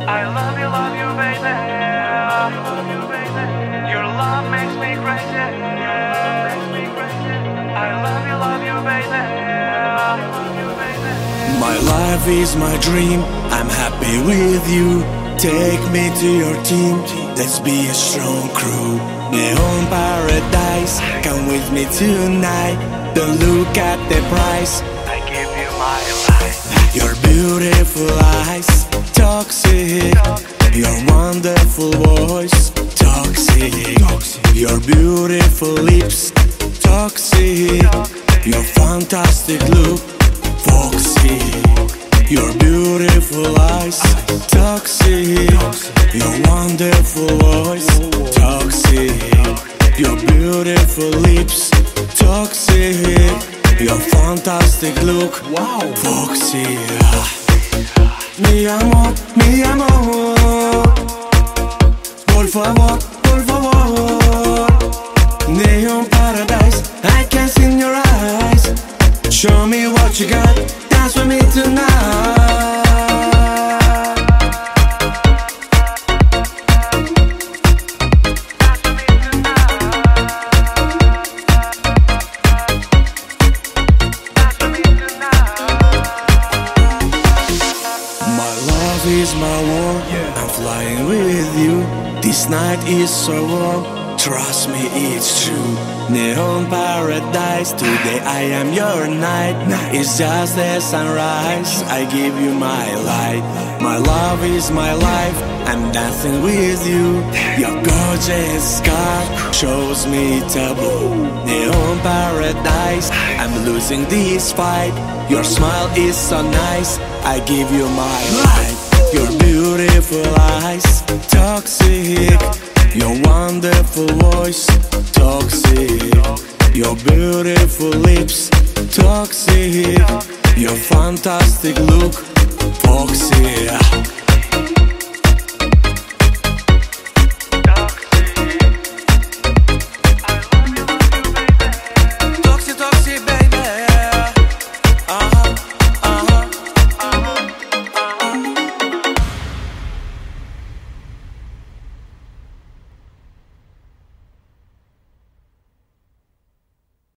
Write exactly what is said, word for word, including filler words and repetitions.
I love you, love you, baby. I love you, baby. Your love makes me crazy. Makes me crazy. I love you, love you, baby. I love you, baby. My life is my dream, I'm happy with you. Take me to your team, let's be a strong crew. Neon paradise, come with me tonight. Don't look at the price, I give you my life. your beautiful eyes, toxic. Your wonderful voice, toxic. Your beautiful lips, toxic. Your fantastic look, foxy. Your beautiful eyes, toxic. Your wonderful voice, toxic. Your beautiful lips, toxic. Your fantastic look, wow, foxy. Mi amor, mi amor, por favor, por favor. Neon paradise, I can see in your eyes. Show me what you got, dance with me tonight. My love is my world, I'm flying with you. This night is so warm, trust me it's true. Neon paradise, today I am your night. It's just the sunrise, I give you my light. My love is my life, I'm dancing with you. Your gorgeous scar shows me taboo. Neon paradise, I'm losing this fight. Your smile is so nice, I give you my life. Your beautiful eyes, toxic. Your wonderful voice, toxic. Your beautiful lips, toxic. Your fantastic look, foxy.